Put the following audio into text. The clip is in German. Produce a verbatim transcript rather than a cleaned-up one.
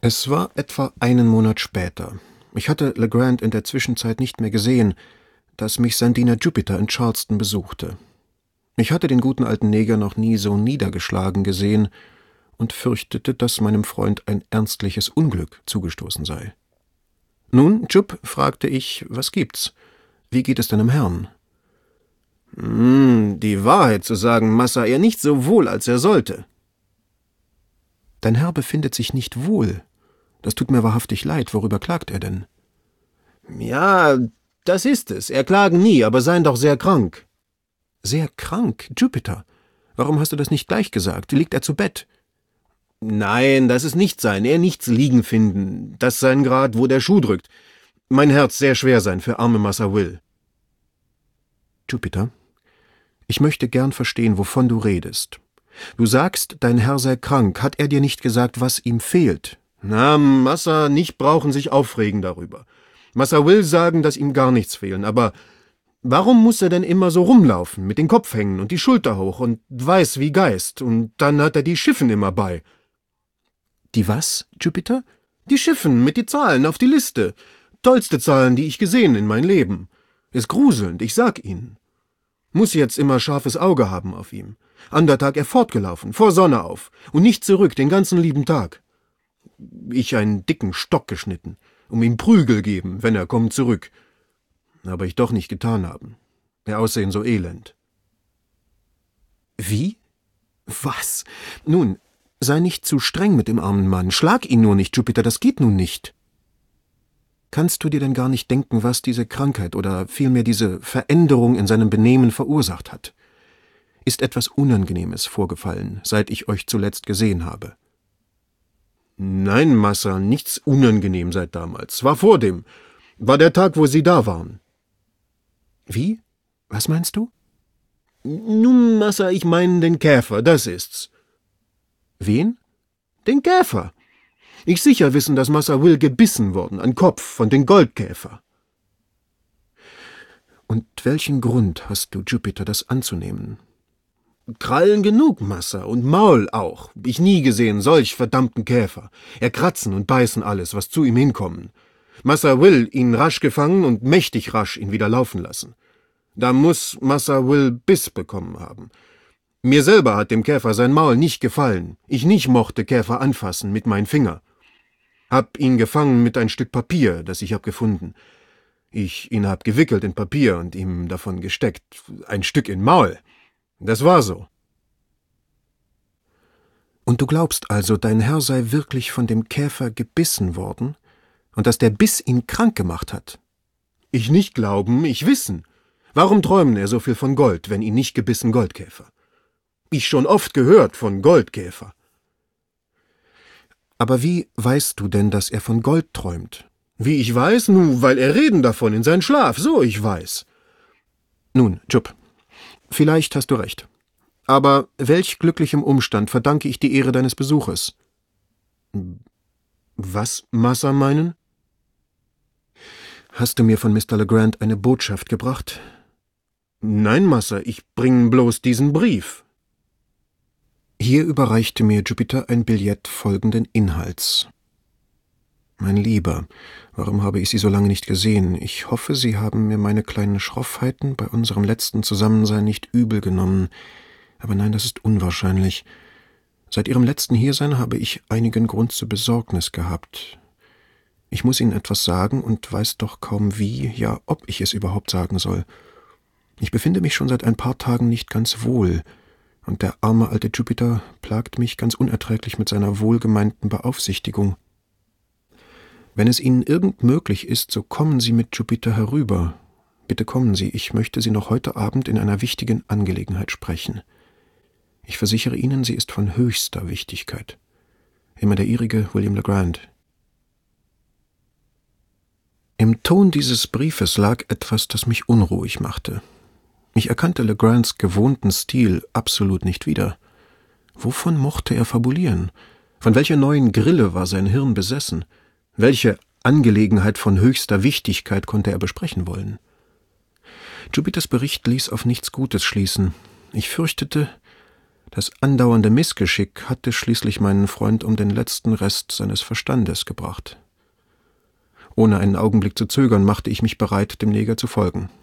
Es war etwa einen Monat später. Ich hatte Legrand in der Zwischenzeit nicht mehr gesehen, dass mich sein Diener Jupiter in Charleston besuchte. Ich hatte den guten alten Neger noch nie so niedergeschlagen gesehen und fürchtete, dass meinem Freund ein ernstliches Unglück zugestoßen sei. »Nun, Jup«, fragte ich, »was gibt's? Wie geht es deinem Herrn?« »Hm, die Wahrheit zu sagen, Massa, er nicht so wohl, als er sollte.« »Dein Herr befindet sich nicht wohl. Das tut mir wahrhaftig leid. Worüber klagt er denn?« »Ja, das ist es. Er klagen nie, aber seien doch sehr krank.« »Sehr krank? Jupiter? Warum hast du das nicht gleich gesagt? Liegt er zu Bett?« »Nein, das ist nicht sein. Er nichts liegen finden. Das sein grad, wo der Schuh drückt. Mein Herz sehr schwer sein für arme Massa Will.« »Jupiter, ich möchte gern verstehen, wovon du redest. Du sagst, dein Herr sei krank. Hat er dir nicht gesagt, was ihm fehlt?« »Na, Massa, nicht brauchen sich aufregen darüber. Massa Will sagen, dass ihm gar nichts fehlen, aber warum muss er denn immer so rumlaufen, mit den Kopf hängen und die Schulter hoch und weiß wie Geist, und dann hat er die Schiffen immer bei.« »Die was, Jupiter?« »Die Schiffen mit die Zahlen auf die Liste. Tollste Zahlen, die ich gesehen in mein Leben. Ist gruselnd, ich sag Ihnen. Muss jetzt immer scharfes Auge haben auf ihm. Ander Tag er fortgelaufen, vor Sonne auf, und nicht zurück den ganzen lieben Tag. Ich einen dicken Stock geschnitten, um ihm Prügel geben, wenn er kommt zurück. Aber ich doch nicht getan haben. Er aussehen so elend.« »Wie? Was? Nun, sei nicht zu streng mit dem armen Mann. Schlag ihn nur nicht, Jupiter, das geht nun nicht. Kannst du dir denn gar nicht denken, was diese Krankheit oder vielmehr diese Veränderung in seinem Benehmen verursacht hat? Ist etwas Unangenehmes vorgefallen, seit ich euch zuletzt gesehen habe?« »Nein, Massa, nichts unangenehm seit damals. War vor dem. War der Tag, wo Sie da waren.« »Wie? Was meinst du?« »Nun, Massa, ich meine den Käfer, das ist's.« »Wen?« »Den Käfer. Ich sicher wissen, dass Massa Will gebissen worden, an Kopf, von den Goldkäfer.« »Und welchen Grund hast du, Jupiter, das anzunehmen?« »Krallen genug, Massa, und Maul auch. Ich nie gesehen, solch verdammten Käfer. Er kratzen und beißen alles, was zu ihm hinkommen. Massa Will ihn rasch gefangen und mächtig rasch ihn wieder laufen lassen. Da muß Massa Will Biss bekommen haben. Mir selber hat dem Käfer sein Maul nicht gefallen. Ich nicht mochte Käfer anfassen mit mein Finger. Hab ihn gefangen mit ein Stück Papier, das ich hab gefunden. Ich ihn hab gewickelt in Papier und ihm davon gesteckt, ein Stück in Maul. Das war so.« »Und du glaubst also, dein Herr sei wirklich von dem Käfer gebissen worden und dass der Biss ihn krank gemacht hat?« »Ich nicht glauben, ich wissen. Warum träumen er so viel von Gold, wenn ihn nicht gebissen Goldkäfer? Ich schon oft gehört von Goldkäfer.« »Aber wie weißt du denn, dass er von Gold träumt?« »Wie ich weiß? Nun, weil er reden davon in seinen Schlaf, so ich weiß.« »Nun, Jup, vielleicht hast du recht. Aber welch glücklichem Umstand verdanke ich die Ehre deines Besuches?« »Was, Massa, meinen?« »Hast du mir von Mister Legrand eine Botschaft gebracht?« »Nein, Massa, ich bring bloß diesen Brief.« Hier überreichte mir Jupiter ein Billett folgenden Inhalts. »Mein Lieber, warum habe ich Sie so lange nicht gesehen? Ich hoffe, Sie haben mir meine kleinen Schroffheiten bei unserem letzten Zusammensein nicht übel genommen. Aber nein, das ist unwahrscheinlich. Seit Ihrem letzten Hiersein habe ich einigen Grund zur Besorgnis gehabt. Ich muss Ihnen etwas sagen und weiß doch kaum wie, ja, ob ich es überhaupt sagen soll. Ich befinde mich schon seit ein paar Tagen nicht ganz wohl, und der arme alte Jupiter plagt mich ganz unerträglich mit seiner wohlgemeinten Beaufsichtigung. Wenn es Ihnen irgend möglich ist, so kommen Sie mit Jupiter herüber. Bitte kommen Sie, ich möchte Sie noch heute Abend in einer wichtigen Angelegenheit sprechen. Ich versichere Ihnen, sie ist von höchster Wichtigkeit. Immer der Ihrige, William Legrand.« Im Ton dieses Briefes lag etwas, das mich unruhig machte. Ich erkannte Legrands gewohnten Stil absolut nicht wieder. Wovon mochte er fabulieren? Von welcher neuen Grille war sein Hirn besessen? Welche Angelegenheit von höchster Wichtigkeit konnte er besprechen wollen? Jupiters Bericht ließ auf nichts Gutes schließen. Ich fürchtete, Das andauernde Missgeschick hatte schließlich meinen Freund um den letzten Rest seines Verstandes gebracht. Ohne einen Augenblick zu zögern, machte ich mich bereit, dem Neger zu folgen.